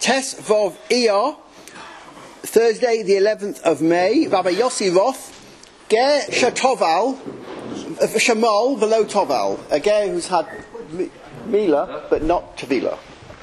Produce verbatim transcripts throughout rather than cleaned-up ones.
Tes Vov Iyar, Thursday the eleventh of May, Rabbi Yossi Roth, Ger Shatoval, Shamal below Toval, a Ger who's had Mila but not Tavila.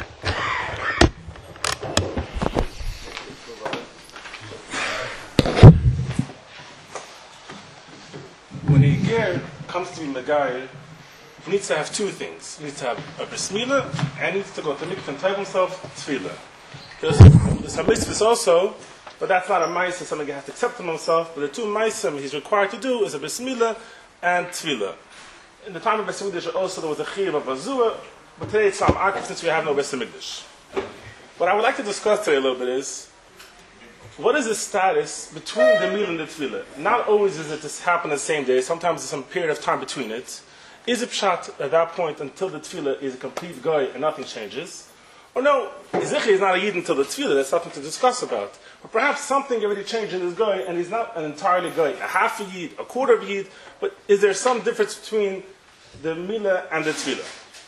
When a Ger comes to be Megayer, he needs to have two things. He needs to have a bris milah and he needs to go to mikvah and tell himself tefillah. There's a mitzvah also, but that's not a ma'aseh, something he has to accept from himself. But the two ma'aseh he's required to do is a bris milah and tefillah. In the time of Beis Hamikdash also there was a chiyuv of bazua, but today it's not akif since we have no Beis Hamikdash. What I would like to discuss today a little bit is, what is the status between the milah and the tefillah? Not always is it to happen the same day, sometimes there's some period of time between it. Is it pshat at that point until the tefillah is a complete goy and nothing changes? Or no, Ezechiel is not a yid until the tefillah, that's something to discuss about. But perhaps something already changed in his goy and he's not an entirely goy, a half a yid, a quarter of a yid, but is there some difference between the milah and the tefillah?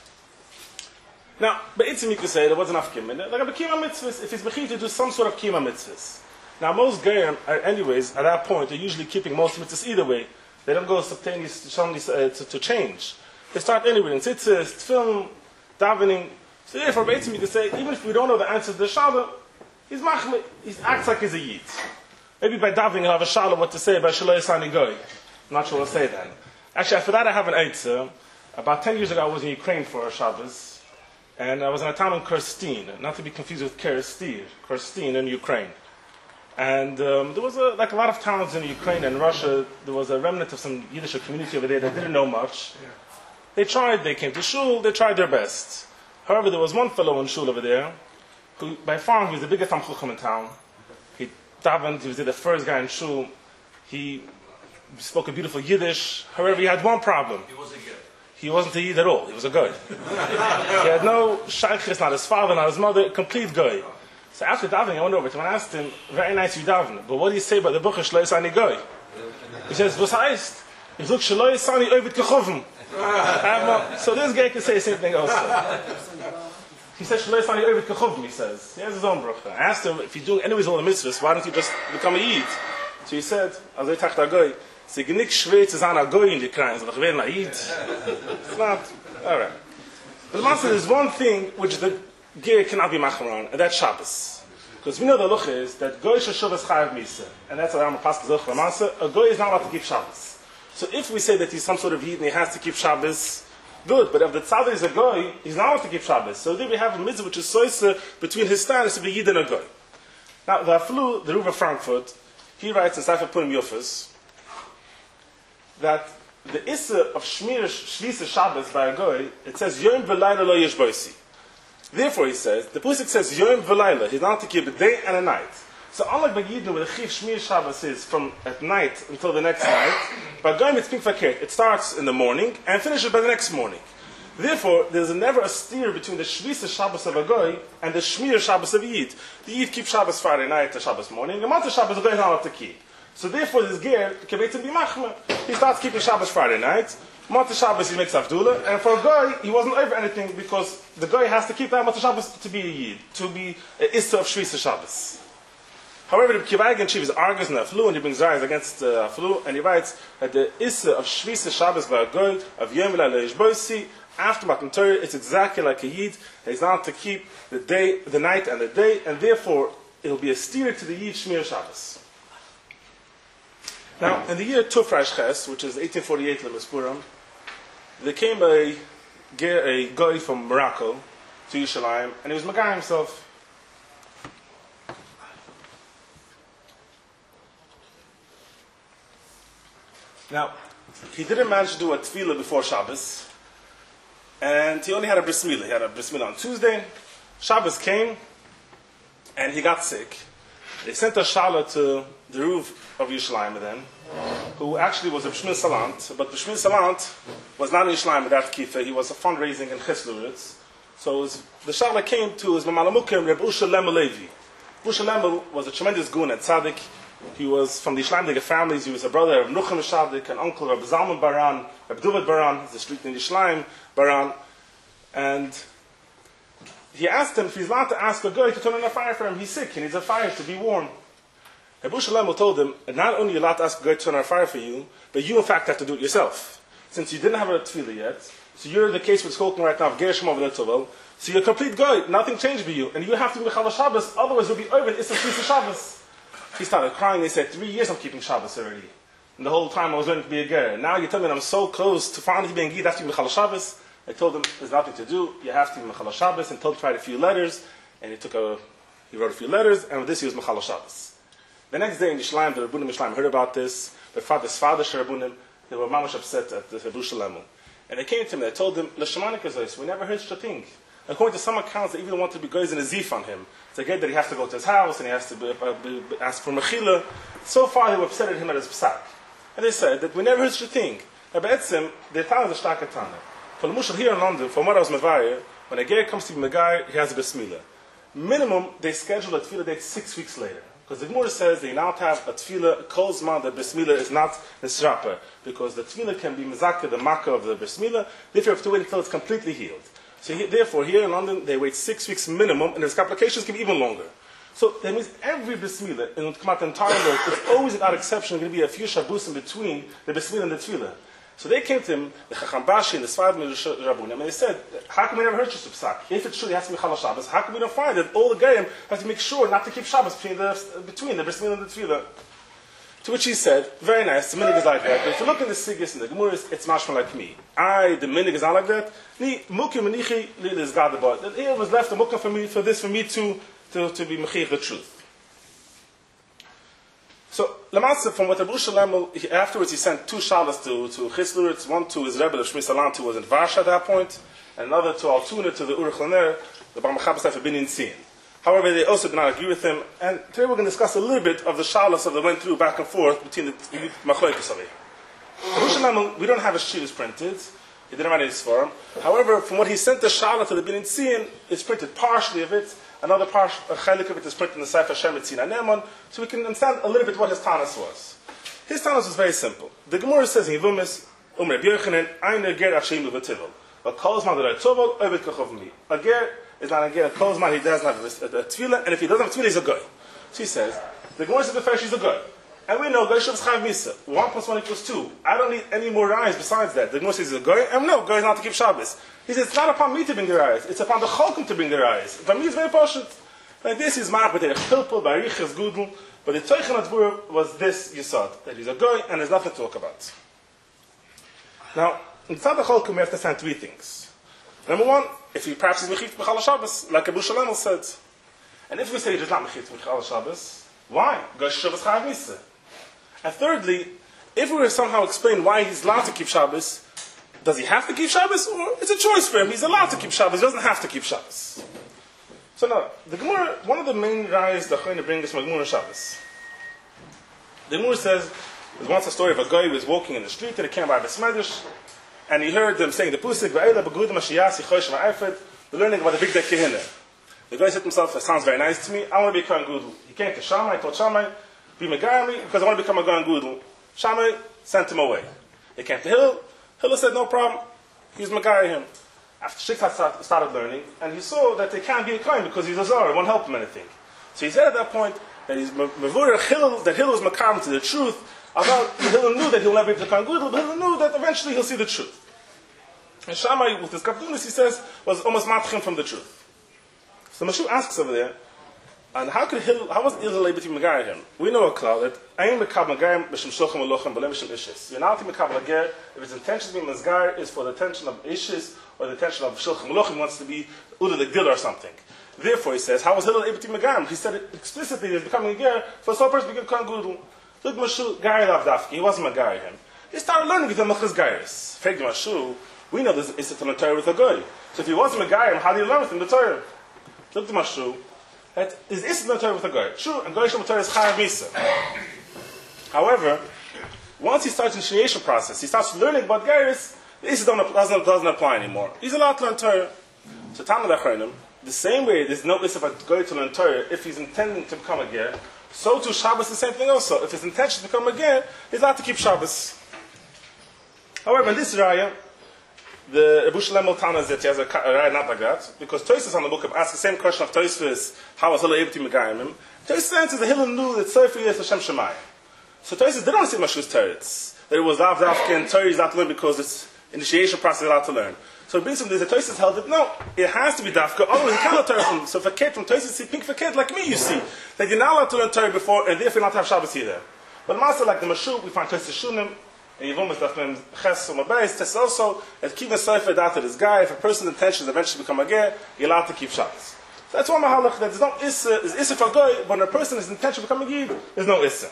Now, Be'etzim you could say there was enough kiyum. Like a kiyum mitzvahs, if he's mechiv to do some sort of kiyum mitzvahs. Now most goyim, anyways, at that point, they're usually keeping most mitzvahs either way. They don't go spontaneous uh, to, to change. They start anyway in tzitzis, film, davening. So therefore, basically, you can say, even if we don't know the answer to the shalom, he's machmir, he acts like he's a yid. Maybe by davening he'll have a shalom what to say by shaloi sani goy. I'm not sure what to say then. Actually, for that I have an answer. About ten years ago I was in Ukraine for a Shabbos, and I was in a town in Kerstin, not to be confused with Kerstir, Kerstin in Ukraine. And um, there was a, like a lot of towns in Ukraine and Russia, there was a remnant of some Yiddish community over there that didn't know much. They tried, they came to shul, they tried their best. However, there was one fellow in shul over there, who by far he was the biggest Tam Chucham in town. He davened, he was the first guy in shul. He spoke a beautiful Yiddish. However, he had one problem. He was a Yid. He wasn't a Yid at all, he was a Goy. He had no shaykhis, not his father, not his mother, complete Goy. So after davening, I went over to him and asked him, very nice you daven, but what do you say about the book of Shloi Sani Goy? He says, was heißt? Ich look Shloi Sani Ovid Kechoven. So this guy can say the same thing also. He says, Shloi Sani Ovid Kechoven, he says. He has his own bracha. I asked him, if you're doing anyways all the mitzvahs, why don't you just become a Yid? So he said, as I tacht a Goy, it's nicht schwer zu sein a Goy in the Ukraine, so ich werde a Yid. It's not, alright. But the master, there's one thing which the Ger cannot be machmaran, and that's Shabbos. Because we know the luch is that Goy sheshuv is chayav misa, and that's what I'm a pasuk zoch l'masa. A Goy is not allowed to keep Shabbos. So if we say that he's some sort of yid and he has to keep Shabbos, good. But if the tzaddik is a Goy, he's not allowed to keep Shabbos. So then we have a mitzvah which is soisa between his status to be yid and a Goy. Now the Aflu, the Ruva Frankfurt, he writes in Sefer Purim Yofus that the issa of shmir shlisa Shabbos by a Goy, it says yom v'layla lo yesh boisi. Therefore, he says, the Pusik says, Yom V'layla, he's not to keep a day and a night. So unlike by Yidnu, where the Chiv Shmir Shabbos is from at night until the next night, by Goyim it's Pink Fakir, it starts in the morning and finishes by the next morning. Therefore, there's never a steer between the Shvisa Shabbos of a Goy and the Shmir Shabbos of a Yid. The Yid keeps Shabbos Friday night to Shabbos morning, and Mata Shabbos the Goy is not allowed to keep. So therefore, this Ger, Kebetzim B'machma, he starts keeping Shabbos Friday night, Mata Shabbos he makes Avdullah, and for a Goy, he wasn't over anything because the Goy has to keep that Mata Shabbos to be a Yid, to be an Issa of Shvisa Shabbos. However, the Kivaig and Chiv argues in Aflu, and he brings Zayas against uh, Aflu, and he writes that the Issa of Shvisa Shabbos by a Goy, of Yom V'layla Yishboisi, after Matan Torah, it's exactly like a Yid, he's not to keep the day, the night and the day, and therefore, it'll be a steer to the Yid Shmir Shabbos. Now, in the year Tufresh Ches, which is eighteen forty-eight Lemes Purim, there came a, a guy from Morocco to Yerushalayim, and he was Magai himself. Now, he didn't manage to do a tefillah before Shabbos, and he only had a bris milah. He had a bris milah on Tuesday. Shabbos came, and he got sick. They sent a shala to the roof of Yerushalayim then, who actually was a B'Shmil Salant, but B'Shmil Salant was not in Yerushalayim at that kifa. He was a fundraising in Chesluritz. So was, the shala came to his Mamalamukim, Reb Usha Lemel Levi. Usha Lemel was a tremendous goon at Tzaddik. He was from the Yishlaimic families. He was a brother of Nuchem Shadik, an uncle of Zalman Baran, Reb Duvet Baran, the street in Yishlaim Baran. And he asked him if he's allowed to ask a guy to turn on a fire for him. He's sick, he needs a fire to be warm. Abu Shalem told him, not only are you allowed to ask a guy to turn on a fire for you, but you in fact have to do it yourself. Since you didn't have a tefillah yet, so you're in the case with spoken right now of Gershom over the so you're a complete guy, nothing changed with you, and you have to be Mechal Shabbos, otherwise you'll be over, it's a piece of Shabbos. He started crying, he said, three years I'm keeping Shabbos already. And the whole time I was learning to be a ger. And now you tell me that I'm so close to finally being Gid, I have to be Mechal Shabbos. I told him, there's nothing to do, you have to be Mechal Shabbos, and told him to write a few letters, and he took a, he wrote a few letters, and with this he was Mechal Shabbos. The next day in Yishlayim, the Rabbunim Yishlayim heard about this, their father's father, Sharabunim, they were mamash upset at the Abu Shalem. And they came to him, they told him, L'shemanik Azois, we never heard such a thing. According to some accounts, they even wanted to be guys in a zif on him. To get that he has to go to his house, and he has to be, uh, be, be, ask for mechila. So far they were upset at him at his psak. And they said that we never heard such a thing. Now, Be'etzim, they found the shtakatana. For the Mushal here in London, for Marav Mevayir, when a ger comes to be Megai, he has a besmila. Minimum, they schedule a tefillah date six weeks later. Because the Gemara says they now have a tefillah, a kol zman, that besmila is not nisrapa. Because the tefillah can be mezakah, the makkah of the besmila. Therefore, you have to wait until it's completely healed. So he, therefore, here in London, they wait six weeks minimum, and his complications can be even longer. So that means every besmila in the entire world, there's always, without exception, going to be a few shabbos in between the besmila and the tefillah. So they came to him, the Chacham Bashi and the Sfad Rabbunim, and they said, how come we never heard Shus Psak? If it's true he has to be Chal Shabbos, how come we don't find that all the Gerim have to make sure not to keep Shabbos between the, between the besmila and the tefillah? To which he said, very nice, the minig is like that, but if you look in the Sigis and the Gemuris, it's mashma like me. I, the minig is not like that. Ni mukim menichi li is God the bar. Here was left a mukim for me, for this, for me to, to, to be mechich the truth. So, Lamatzah, from what Abu Shalem, he, afterwards he sent two shalas to, to Chisluritz, one to his Rebbe, the Shmi Salant, who was in Varsha at that point, and another to Altuna, to the Urich Laner, the Bar Mechaber Sefer Bin Yitzin. However, they also did not agree with him, and today we're going to discuss a little bit of the shalas that went through back and forth between the Machlokes of it. Abu Shalem, we don't have his shittas printed, he didn't write his form. However, from what he sent the shalah to the Bin Yitzin, it's printed partially of it, another part, a chelik of it is printed in the Sefer Shem Tzina Neman, so we can understand a little bit what his tanas was. His tanas was very simple. The Gemara says in Yevumis, Umre B'Yochanan, Einer ger Hashem Levativol. A kolzman that I tovol, Ovid Kachov Mi. A ger is not a ger, a kolzman, he doesn't have a, a, a tefillah, and if he doesn't have a tefillah, he's a goy. So he says, the Gemara says the first, he's a goy. And we know, goy shavs chav misa. One plus one equals two. I don't need any more eyes besides that. The Gemara says he's a goy, and no, goy is not to keep Shabbos. He says, it's not upon me to bring their eyes, it's upon the cholkim to bring their eyes. For me, it's very poshut. Like this is marked with a chilpul, by riches gudel, but the Teichen Adbur was this yisod, that he's a goy, and there's nothing to talk about. Now, in Tzad HaCholkim, we have to understand three things. Number one, if he perhaps is mechit Mechal Shabbos, like Abu Shalem said. And if we say he's not mechit Mechal Shabbos, why? Goy Shabbos Chayav Misa. And thirdly, if we were somehow explain why he's allowed to keep Shabbos, does he have to keep Shabbos, or it's a choice for him? He's allowed to keep Shabbos, he doesn't have to keep Shabbos. So now, the Gemara, one of the main rayos the Chayna bring is from Gemara Shabbos. The Gemara says, there's once a story of a guy who was walking in the street, and he came by Besmedish, and he heard them saying the Pusik, Va'ela B'Gudim Hashiyasi Chosh Va'afed, they're learning about the big day Kehina. The guy said to himself, that sounds very nice to me, I want to become Gudel. He came to Shammai, told Shammai, be Megayami, because I want to become a Gan Gudel. Shammai sent him away. He came to Hillel, Hillel said, no problem, he's Megayah him. After Shikhat started learning, and he saw that they can't be a Kohen because he's a Zara, it won't help him anything. So he said at that point that he's Mevurah Hillel, that Hillel is Makam to the truth, although Hillel knew that he'll never be the Kohen Gudel, but Hillel knew that eventually he'll see the truth. And Shammai, with his Kapdunis, he says, was almost matchim from the truth. So Mashu asks over there, and how could Hillel, how was Hillel able to Megayah him? We know a cloud that Ayin Mekab Megayim B'Shem Shochem Elochem B'Lem B'Shem Ishis. You're not to Mekab Megayah if his intention to be Mezgar is for the attention of Ishis or the attention of Shochem Elochem wants to be Uda the Gil or something. Therefore, he says, how was Hillel able to Megayim? He said it explicitly, he's becoming a Ger for so person to become Gudel. Look, Mashu, Gayah Lav Dafki, he wasn't Megayah him. He started learning with the Mechaz Gayahs. Fake Mashu, we know this is a Torah with a Goy. So if he wasn't Megayah, how do you learn with him the Torah? Look to Mashu. That is Isra Torah with a Goy. True, and Goy Shem Torah is Chayav Misa. However, once he starts the initiation process, he starts learning about Gairis, the Isra doesn't, doesn't apply anymore. He's allowed to learn Torah. So Talmud Achronim, the same way there's no Isra for Goy to learn Torah if he's intending to become a Ger, so too Shabbos the same thing also. If his intention to become a Ger, he's allowed to keep Shabbos. However, in this Raya, the Rebbe Shlomo Tana is that he has a right not like that, because Tosfos on the book of asks the same question of Tosfos, how was Hillel able to Megayim him? Tosfos answers that Hillel knew that Sefer is Hashem Shemayim. So Tosfos didn't say Mashus Teretz, that it was Av Dafkin, Torah is not to learn because it's initiation process allowed to learn. So it brings him, there's a Tosfos held that no, it has to be Dafka, otherwise you cannot Torah from. So if a kid from Tosfos see pink for a kid like me, you see, that you're not allowed to learn Torah before, and therefore not to have Shabbos either. But Master like the Mashu, we find Tosfos Shunim, and Yevum is Dafnim Ches Umabeis, Tosfos also, that keeping Sefer after this guy, if a person's intention is eventually become a ger, you're allowed to keep Shabbos. So that's one Mahalach, that there's no Issa, there's Issa for Goy, but when a person is intention to become a Yid, there's no Issa.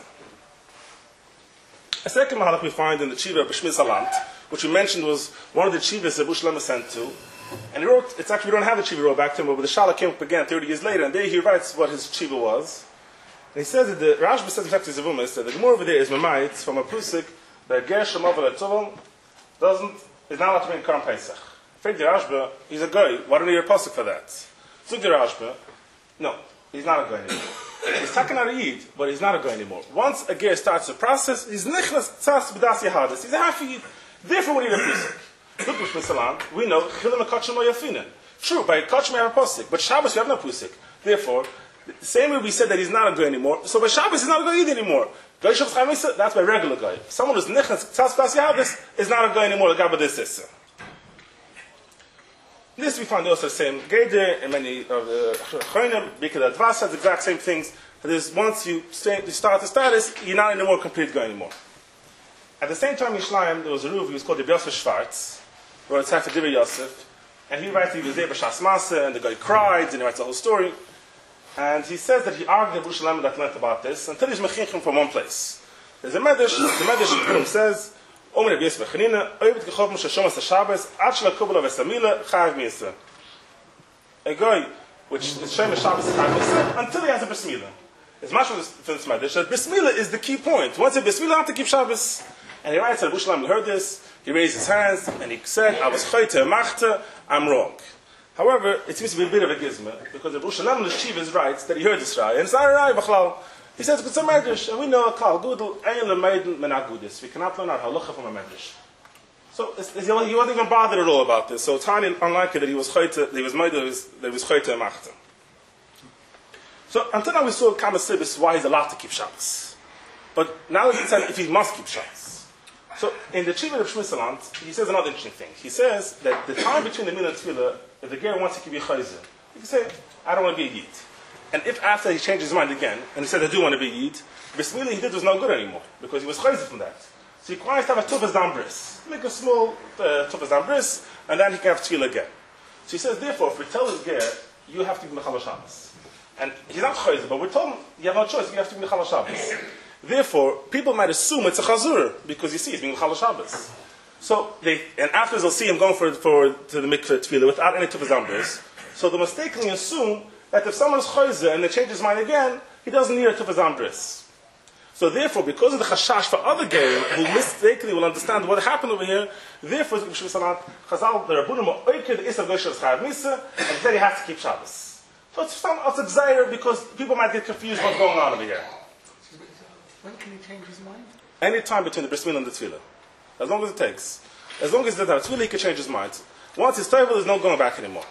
A second Mahalach we find in the Chiva of B'Shmiz Salant, which we mentioned was one of the Chivas that Bush Lema sent to, and he wrote, it's actually, we don't have the Chiva wrote back to him, but the Shala came up again thirty years later, and there he writes what his Chiva was. And he says that the Rashba says exactly Zavumis, that the Gemara over there is Mamait, from a Pusik, that Ger Shemav al doesn't, is not allowed to be in Karam Pesach. Fake the Rashba, he's a guy, why don't you hear a Pusik for that? Zug the Rashba, no, he's not a guy anymore. He's taken out a Yid, but he's not a guy anymore. Once a Ger starts the process, he's Nichlas Tzas B'das Yehadis, he's a half Yid. Therefore, we need a Pusik. Look, B'Shmiz Salant, we know, Chilim HaKotchim Lo Yafinen. True, by Kotchim we have a Pusik, but Shabbos we have no Pusik. Therefore, the same way we said that he's not a guy anymore, so by Shabbos he's not a guy either anymore. Guy Shabbos Chaim Issa, that's by regular guy. Someone who's Nichnas Tzas B'das Yehadis is not a guy anymore, the guy by this Issa. This we find also the same Geder and many of the Chonim, because Advas has the exact same things. That is, once you start the status, you're not anymore a complete guy anymore. At the same time in Shleim, there was a Ruv, he was called the Yosef Schwartz, who wrote Sefer Divrei Yosef, and he writes he was there b'Shas Masa, and the guy cried, and he writes the whole story. And he says that he argued with Yerushalayim that learned about this until he's mechinchim from one place. There's a medrash, the medrash in says, Omer Rabbi Yosef Bechanina, Oivit Gechov Moshe Shomas HaShabbos, Ad Shela Kubala Vesamila, Chayav Misa. A guy, which is Shem HaShabbos Chayav Misa, until he has a Bris Milah. It's much for this medrash, that Bris Milah is the key point. Once a Bris Milah, I have to keep Shabbos. And he writes that Yerushalayim heard this, he raised his hands, and he said, I was Choyte Machta, I'm wrong. However, it seems to be a bit of a gizma, because the Yerushalayim L'Shivas writes that he heard this Rai, and it's not a Rai, B'chlal. He says, it's a medrash, and we know a Klal Gudel, Ein L'Meiden Menagudis. We cannot learn our halacha from a medrash. So it's, it's, he wasn't even bothered at all about this. So it's highly unlikely that he was Choyte, that he was Meiden, that he was Choyte Machta. So until now we saw Kama Sibis why he's allowed to keep Shabbos. But now he said if he must keep Shabbos. So in the Chiva of B'Shmiz Salant, he says another interesting thing. He says that the time between the Milah and Tefillah, if the Ger wants to give you Chayzer, he can say, I don't want to be a Yid. And if after he changed his mind again, and he said, I do want to be a Yid, Bris Milah he did was no good anymore, because he was Chayzer from that. So he requires to have a Tufas Dam Bris. Make a small uh, Tufas Dam Bris, and then he can have Tefillah again. So he says, therefore, if we tell his Ger, you have to be Mechal Shabbos. And he's not Chayzer, but we're told him, you have no choice, you have to be Mechal Shabbos. Therefore, people might assume it's a chazur because you see he's being Chal Shabbos. So they, and afterwards they'll see him going for for to the mikveh tefillah without any tefillah zambris. So they mistakenly assume that if someone is chayzer and they change his mind again, he doesn't need a tefillah zambris. So therefore, because of the chashash for other gerim who mistakenly will understand what happened over here, therefore, Chazal the Rabbunim are oiked the isav goyshel chayav misa, and then he has to keep Shabbos. So it's some it's a gzeir because people might get confused what's going on over here. When can he change his mind? Any time between the bris milah and the tefillah. As long as it takes. As long as the tefillah, he can change his mind. Once it's tefillah, there's no going back anymore.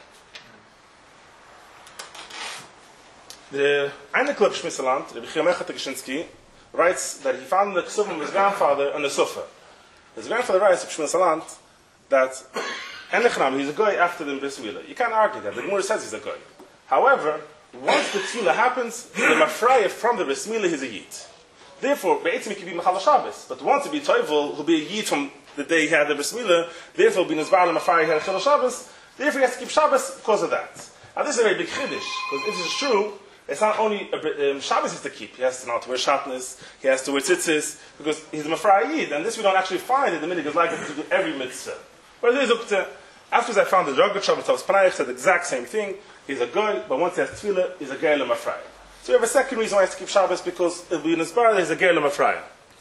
The Einikl of B'Shmiz Salant, Rabbi Chiyamecha Tegeshinsky, writes that he found the ksuvim of his grandfather on the sofa. His grandfather writes, B'Shmiz Salant, that Enechnam, he's a guy after the bris milah. You can't argue that. The Gemara says he's a guy. However, once the tefillah happens, the mafraya from the bris milah is a yid. Therefore, Be'etzim he can be Mechal Shabbos. But once he be Toivel, he'll be a Yid from the day he had the Bris Milah, therefore he'll be Nizbar L'Mafari, he had Chil Shabbos, therefore he has to keep Shabbos because of that. Now this is a very big Chiddush, because if this is true, it's not only a, um, Shabbos he has to keep, he has to, not to wear Shatnez, he has to wear Tzitzis, because he's a Mafari Yid, and this we don't actually find in the Minig is like to do every mitzvah. But it is up to, afterwards I found the Rogatchow B'Tov's Panayich said the exact same thing, he's a Goy, but once he has Tefillah, he's a Ger L'Mafari. So we have a second reason why he has to keep Shabbos, because it'll be in his bar, there's a Ger L'Mafraya.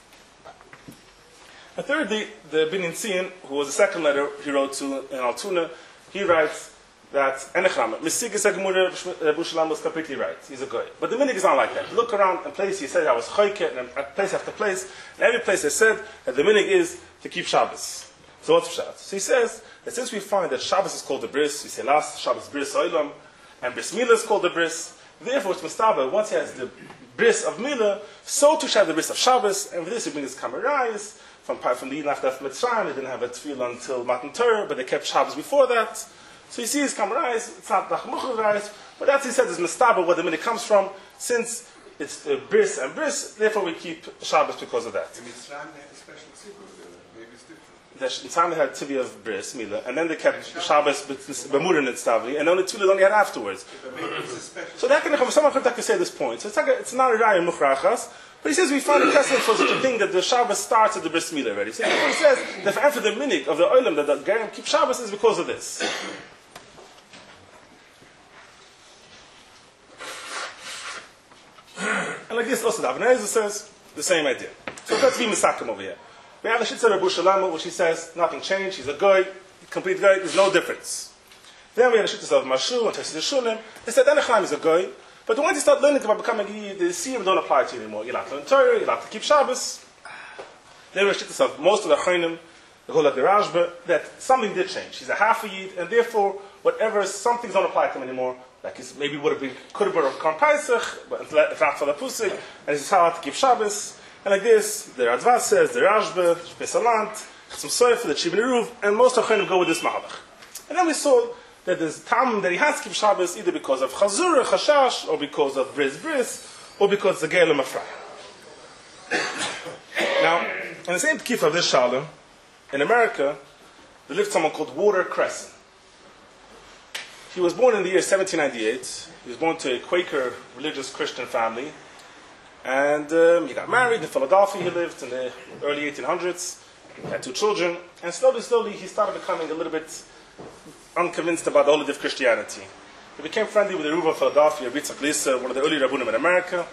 And thirdly, the Binyan Tzion, who was the second letter he wrote to in Altuna, he writes that Enechram, Mesigis HaGemura B'Shalam was completely right. He's a guy. But the minig is not like that. You look around and place, he said I was choyke, and place after place, and every place they said that the minig is to keep Shabbos. So what's Shabbos? So he says that since we find that Shabbos is called the bris, we say last Shabbos bris oilam, and bris milah is called the bris, therefore it's mustaba, once he has the bris of milah, so to share the bris of Shabbos, and for this he brings his kamerayis, from, from the Eden after Mitzrayim, they didn't have a tefillah until Matan Torah, but they kept Shabbos before that. So you see his kamerayis, it's not Nachmucharais, but that's he said is mustaba, where the minute comes from, since it's uh, bris and bris, therefore we keep Shabbos because of that. In Mitzrayim they had a special tzibur, maybe it's different. The, in time they had tivya of bris, milah, and then they kept Shabbos, b'murin and stavli, and only tefillah only had afterwards. But maybe it's a special So that can come, someone could say this point. So it's, like a, it's not a raya muchrachas, but he says we find a precedent for such a thing that the Shabbos starts at the bris milah already. So he says that after the minig of the oilam that the Gerim keep Shabbos is because of this. And like this also, the Avnei Ezra says the same idea. So let's be misakim over here. We have the Shitzer Rabbi Shalama, which he says nothing changed. He's a guy, complete guy. There's no difference. Then we have the Shitzer of Mashu and Chesed Shulim. They said Enechlam is a guy, but once you start learning about becoming a Yid, the Siyum don't apply to you anymore. You have to learn Torah, you have to keep Shabbos. Then we have Shitzer of most of the Chaynim, the whole of the Rashba, that something did change. He's a half a Yid, and therefore whatever some things don't apply to him anymore. Like he maybe would have been could have been a Korban Pesach, but if not for the Pusik, and he's how to keep Shabbos. And like this, the Radva says, the Rashba, the Pesalant, some Sofer, the Shibin Eruv, and most of Chayim go with this Mahalach. And then we saw that there's time that he has to keep Shabbos either because of Chazur, Chashash, or because of Bris Bris, or because the Geil Mafra. Now, in the same kif of this Shalom, in America, there lived someone called Walter Cresson. He was born in the year seventeen ninety-eight. He was born to a Quaker religious Christian family. And um, he got married in Philadelphia. He lived in the early eighteen hundreds. He had two children. And slowly, slowly, he started becoming a little bit unconvinced about all of Christianity. He became friendly with the Ruva of Philadelphia, Yitzchak Lisa, one of the early Rabbunim in America.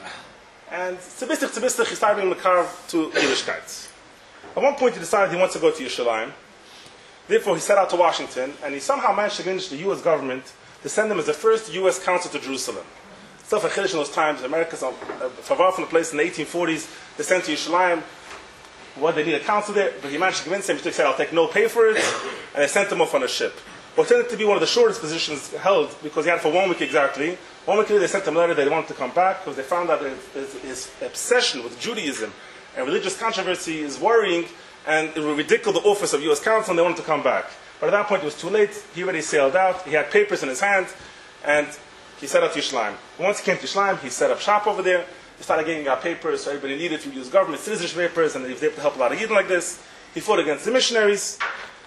And tzibistic, tzibistic, he started being Makav to Yiddishkeit. At one point, he decided he wants to go to Yerushalayim. Therefore, he set out to Washington, and he somehow managed to convince the U S government to send him as the first U S consul to Jerusalem. Still for Chiddush in those times, America's uh, far from the place in the eighteen forties, they sent to Yerushalayim what they need a consul there, but he managed to convince him, he said, I'll take no pay for it, and they sent him off on a ship. What tended to be one of the shortest positions held, because he had it for one week exactly. One week later, they sent him a letter that they wanted to come back, because they found out that his, his obsession with Judaism and religious controversy is worrying, and it would ridicule the office of U S consul, and they wanted to come back. But at that point, it was too late. He already sailed out. He had papers in his hand, and he set up to Yerushalayim. Once he came to Yerushalayim, he set up shop over there. He started getting out papers, so everybody needed from U S government, citizenship papers, and he was able to help a lot of Yidden like this. He fought against the missionaries,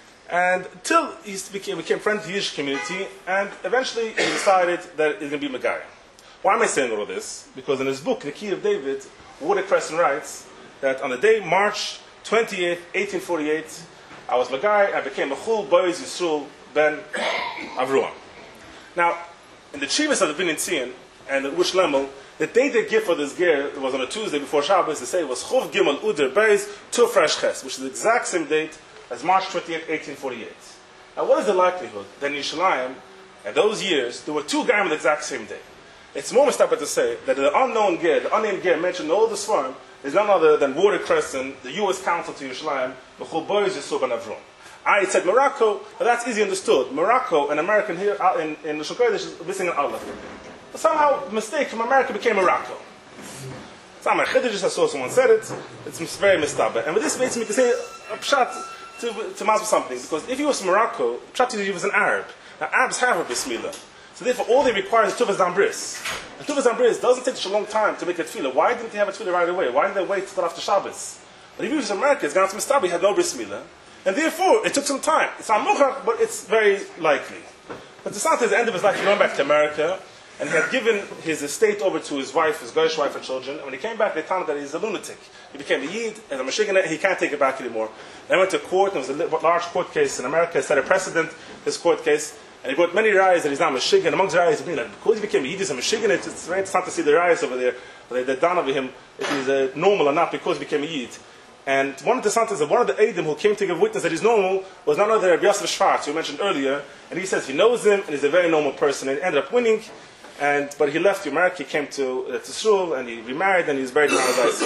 and until he became, became friend to the Yiddish community, and eventually he decided that he's going to be Megayah. Why am I saying all of this? Because in his book, The Key of David, Walter Cresson writes that on the day, March twenty-eighth, eighteen forty-eight, I was Megayah, I became a Chul Boaz Yisrael ben Avruam. Now, in the Chivas of the Binyan Tzion and the Ush Lemel, the day they give for this ger was on a Tuesday before Shabbos. They say it was Chov Gimel Uder Beis to Fresh Ches, which is the exact same date as March twenty-eighth, eighteen forty-eight. Now, what is the likelihood that in Yerushalayim, in those years, there were two gerim on the exact same day? It's more mistapah to say that the unknown ger, the unnamed ger mentioned in all the Sfarim, is none other than Walter Cresson, the U S consul to Yerushalayim, B'chol Boaz Yisrael ben Avrom. I said Morocco, but that's easy understood. Morocco, an American here in in Lashon Kodesh, is missing an aleph. But somehow, a mistake from America became Morocco. It's not my chiddush, just I saw someone said it. It's very mistapah. And with this makes me to say a pshat to to master something, because if he was from Morocco, pshat he was an Arab. Now Arabs have a bismillah. So therefore, all they require is Tuvas Dambris. And Tuvas Dambris doesn't take such a long time to make a tefillah. Why didn't they have a tefillah right away? Why didn't they wait till after Shabbos? But if he was from America, it's gone to Mistabi, he had no bris milah. And therefore, it took some time. It's not muchach, but it's very likely. But the son at the end of his life, he went back to America, and he had given his estate over to his wife, his Goyish wife and children. And when he came back, they found out that he's a lunatic. He became a Yid, and a Mashiach, he can't take it back anymore. They went to court, and it was a large court case in America. It set a precedent, this court case. And he brought many rayas that he's not Mashiach. And amongst the rayas, like, because he became a Yid, he's a Mashiach. It's, it's very interesting to see the rayas over there. They, they're done over him if he's uh, normal or not because he became a Yid. And one of the sons of one of the Eidim who came to give witness that he's normal was none other than Rabbi Yosef Schwartz, who we mentioned earlier. And he says he knows him and he's a very normal person. And he ended up winning. And but he left America, he came to uh, to Shul, and he remarried, and he was buried in Paradise.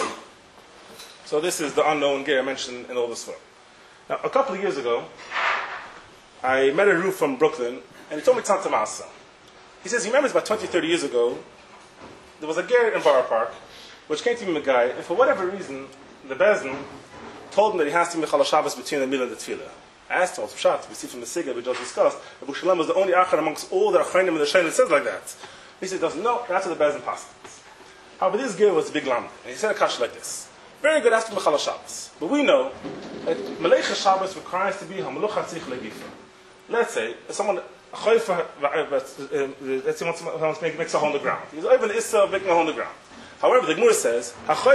So this is the unknown ger I mentioned in all this film. Now, a couple of years ago, I met a Roof from Brooklyn, and he told me Tzanta Masa. He says he remembers about twenty, thirty years ago, there was a ger in Borough Park, which came to me a guy, and for whatever reason, the Bezdin told him that he has to be Mechal Shabbos between the Milah and the Tefillah. I asked him, Pshat, we see from the Sigah we just discussed, that Abu Shalom was the only Achar amongst all the Achayim and the Shain that says like that. He said, doesn't know, that's what the Bezdin passed. However, this ger was a big lamb, and he said a kash like this. Very good, has to be Mechal Shabbos. But we know that Melecha Shabbos requires to be Hamelucha Tzich Legifa. Let's say, if someone, a choifer, let's say, wants to make a hole on the ground. He's over the Issa of making a hole on the ground. However, the Gemara says,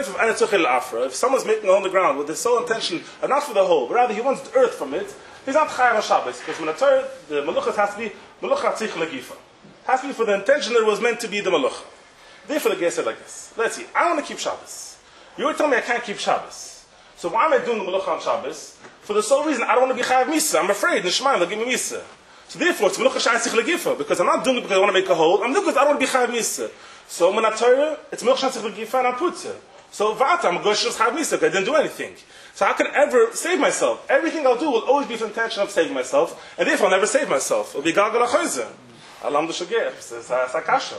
if someone's making a hole on the ground with the sole intention of not for the hole, but rather he wants the earth from it, he's not chayav on Shabbos, because when the Torah, the Meluchas has to be Melucha Tzich Legifa. Has to be for the intention that it was meant to be the Melucha. Therefore, the guy said like this: let's see, I want to keep Shabbos. You were telling me I can't keep Shabbos. So why am I doing the Melucha on Shabbos? For the sole reason I don't want to be chayav Misa. I'm afraid Nishmayim they'll give me Misa. So therefore, it's Melucha Shayin Tzich Legifa, because I'm not doing it because I want to make a hole. I'm doing it because I don't want to be chayav Misa. So when I Torah, it's Melucha Shayin Tzich Legifa and I put it. So Vata, I'm going to just chayav Misa because I didn't do anything. So how can I ever save myself? Everything I'll do will always be for the intention of saving myself, and therefore I'll never save myself. It'll be Galgal HaChoyze. Alam D'Shagir. It's a kasha.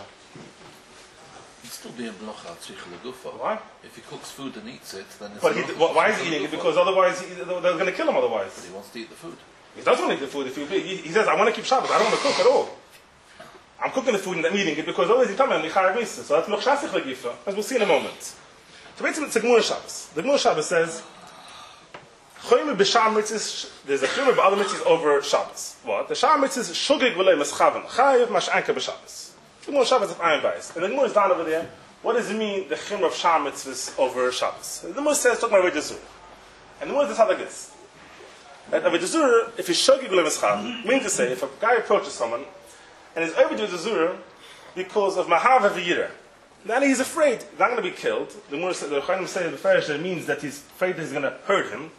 He'd still be in Melucha Tzich Legufa. Why? If he cooks food and eats it, then it's But he, why is he eating it? Because otherwise he, they're going to kill him otherwise. But he wants to eat the food. He doesn't want to eat the food. If he, he, he says, I want to keep Shabbos. I don't want to cook at all. I'm cooking the food and I'm eating it because always he's coming and Michayav Misa. So that's Melucha Tzich Legifa, as we'll see in a moment. So basically, it's a Gemara Shabbos. The Gemara Shabbos says, Choyme b'Sham Mitzvahs, there's a Choyme b'Adam Mitzvahs over Shabbos. What? The Sham Mitzvahs, Shugig v'lei Meschaven, Chayiv Mash'anka b'Shabbos. The Gemara Shabbos of Iron Bias. And the Gemara is down over there. What does it mean, the Chimra of Sham Mitzvahs over Shabbos? The Gemara says, talking about Avodah Zarah. And the Gemara is like this. That Avodah Zarah, if he's Shugig v'lei Meschaven, meaning to say, if a guy approaches someone, and is over to Avodah Zarah because of Mahav V'yirah, then he's afraid he's not going to be killed. The Gemara says, the Chayyim say the Farish, that means that he's afraid that he's going to hurt him.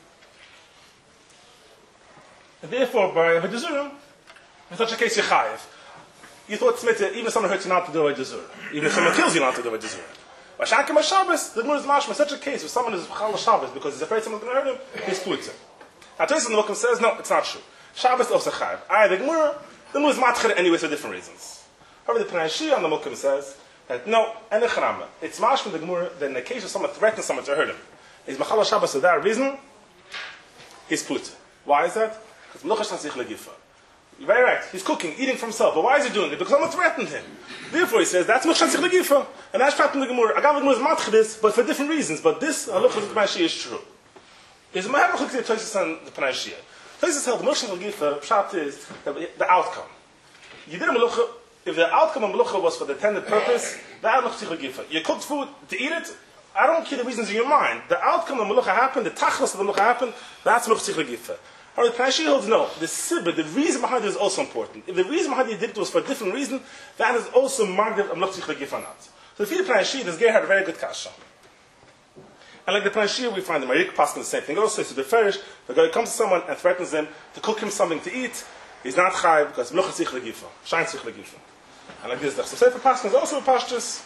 And therefore, by Avodah Zarah, in such a case, you're chayiv. You thought Smita, even if someone hurts you not to do Avodah Zarah, even if someone kills you not to do Avodah Zarah. By Shankim Shabbos, the Gemara is mashma. In such a case, if someone is Chal Shabbos because he's afraid someone's going to hurt him, he's Pulitzer. Now, Tosis in the Mokum says, no, it's not true. Shabbos also chayiv. I, the Gemara, the Gemara is matchir anyways for different reasons. However, the Pnei Shir on the Mokum says that no, and the Charama, it's mashma the Gemara that in the case of someone threatens someone to hurt him, is Machal Shabbos for that reason, he's Pulitzer. Why is that? Because Melucha Shayin Tzich Legifa. You're very right. He's cooking, eating for himself. But why is he doing it? Because someone threatened him. Therefore, he says, that's Melucha Shayin Tzich Legifa. And that's Prat in the Gemara. Agav the Gemara is match this, but for different reasons. But this, Halacha of the Pnei Shir is true. Is a Mahar Mechuk Tosis and the Pnei Shir. Tosis held the Melucha Shayin Legifa, Pshat is the outcome. You did a Melucha, if the outcome of Melucha was for the intended purpose, that Melucha Shayin Legifa. You cooked food to eat it, I don't care the reasons in your mind. The outcome of Melucha happened, the Tachlis of the Melucha happened, that's Melucha Shayin Legifa. Or the Pnei Shir holds no. The sibba, the reason behind it is also important. If the reason behind it did it was for a different reason, that is also magdiv of Melucha Tzich Legifa not. So if you the Pnei Shir, this guy had a very good kasha. And like the Pnei Shir, we find the Marik passing the same thing. Also, so the Farish, the guy comes to someone and threatens him to cook him something to eat, he's not chayiv because Melucha Tzich Legifa, Shayin Tzich Legifa. And like this, the Sefer Paskin is also a pashtus.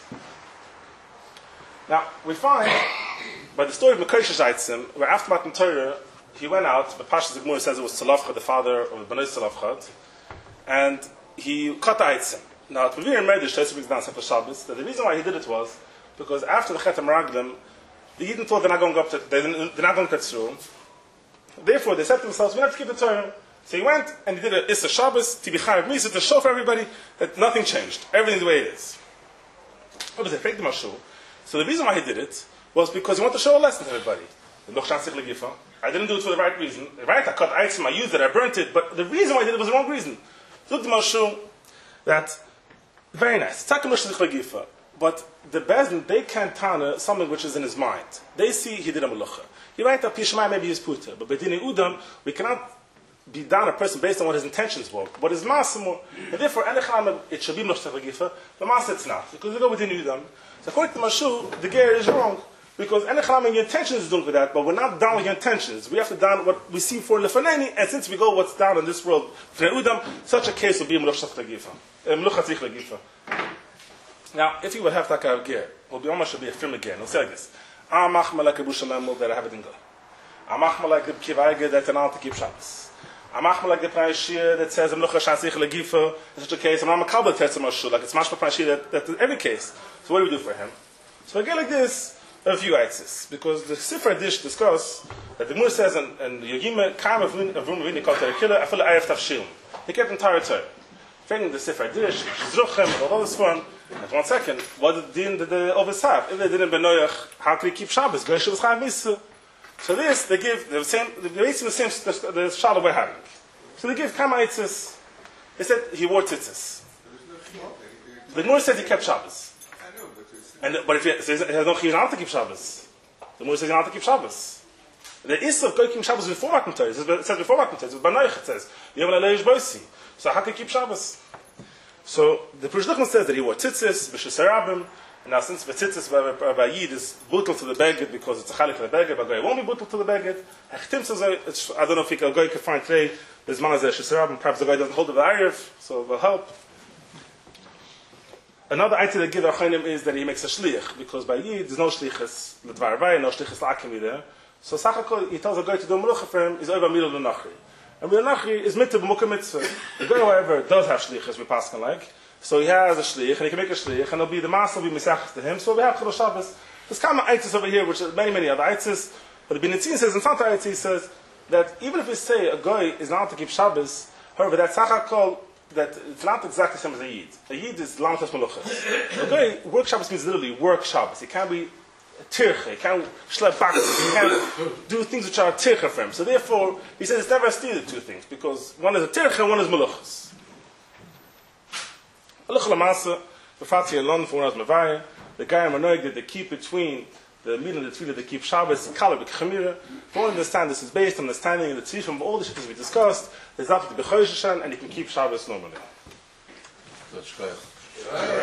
Now we find by the story of Mekosha Zaitzim, where after Matan Torah, he went out, the Pashas Gemara says it was Tzalafcha, the father of the Bnei Tzalafcha, and he cut the Eitzim. Now, at Mevir and Medish, Tosef brings down Sefer Shabbos, that the reason why he did it was because after the Chet HaMeraglim, the Yidden thought they're not going up to, they're not going to Tzur. Therefore, they said to themselves, we have to keep the Torah. So he went and he did a Issa Shabbos, to be Chayav Misa, to show for everybody that nothing changed. Everything's the way it is. What was it? Fake the Mashul. So the reason why he did it was because he wanted to show a lesson to everybody. I didn't do it for the right reason. Right, I cut item, I used it, I burnt it, but the reason why I did it was the wrong reason. So look at the Mashul, that, very nice. But the Bezdin, they can't tana something which is in his mind. They see he did a Melucha. You write that Pishmai maybe he's Puta, but Bedini Udam, we cannot be down a person based on what his intentions were. What is Masamur, and therefore, it should be Melucha Legifa, but Mas it's not, because we go with Udam. So according to Mashul, the Ger is wrong. Because Enechlam, your intentions is doing for that, but we're not down with your intentions. We have to down what we see for Lefaneni, and since we go what's down in this world, Udam, such a case will be Melucha Tzich Legifa. Now, if you would have that kind of gear, it will be almost should be a firm again. It'll say like this: Amach Malak Yerushalayim that I have it in go. Amach Malak Kivaige that an to keep Shabbos. I'm not like the Pranashir that says I'm not going to Legifa. In such a case, I'm not Makabal Tetzamashur. Like it's Mashma Pranashir that, that every case. So what do we do for him? So again, like this, a few ites. Because the Sifra Dish discuss that the Mur says, and Yogima Kam of Vini called the killer, I feel like I have Tafshil. He kept entire time. Finding the Sifra Dish, Zruchem, all this fun. And one second, what did the, the Ovis have? If they didn't benoyach, how could he keep Shabbos? Goy Shabbos Chav Misa. So this, they give the same, the basically the same, the, the Shalom we're having. So they give Kama Itzis. They said he wore tzitzis. The Gemara said he kept Shabbos. I know, but it's... And, but if he says he has no chiyuv not to keep Shabbos, the Gemara says he not to keep Shabbos. The Issa of keeping Shabbos before Matan Torah. It says before Matan Torah. It says Banoich. It says you have an Aleish Bosi. So how can he keep Shabbos? So the Prush Duchman says that he wore tzitzis, b'shesarabim. And now since the tzitzis by Yid is butel to the beged because it's a chalik of the beged, but it won't be butel to the beged. Hechtim says, I don't know if he can, can find today, there's man as a shesarabim, perhaps the guy doesn't hold of the Arif, so it will help. Another item that give Achanim is that he makes a shliach, because by Yid there's no shlichus, l'dvar vay, no shlichus l'akimi there. So Sachakol, he tells a guy to do a melucha for him, is over middle l'nachri. And middle l'nachri is mitzvah b'mukha mitzvah. The guy, however, does have shlichus, we pass like. So he has a shlich, and he can make a shlich, and it'll be the master will be misachas to him. So we have Chol Shabbos. There's kind of itis over here, which are many, many other itis. But the Benitzin says, in Santa itis, he says that even if we say a guy is not to keep Shabbos, however, that Sachakol, that it's not exactly the same as a Yid. A Yid is Lamtas Meluchas. A guy, work Shabbos means literally work Shabbos. He can't be tirche, he can't schlep back, he can't do things which are tirche for him. So therefore, he says it's never a steal the two things, because one is a tirche and one is Meluchas. The Fatih alone for one of Mavaya, the guy in Manoig that they keep between the meal and the tefillah, they keep Shabbos, Kala B'Chemira. If you want to understand, this is based on understanding in the tzifim of all the shittas we discussed. There's after the B'Choy Shoshan, and you can keep Shabbos normally. That's right.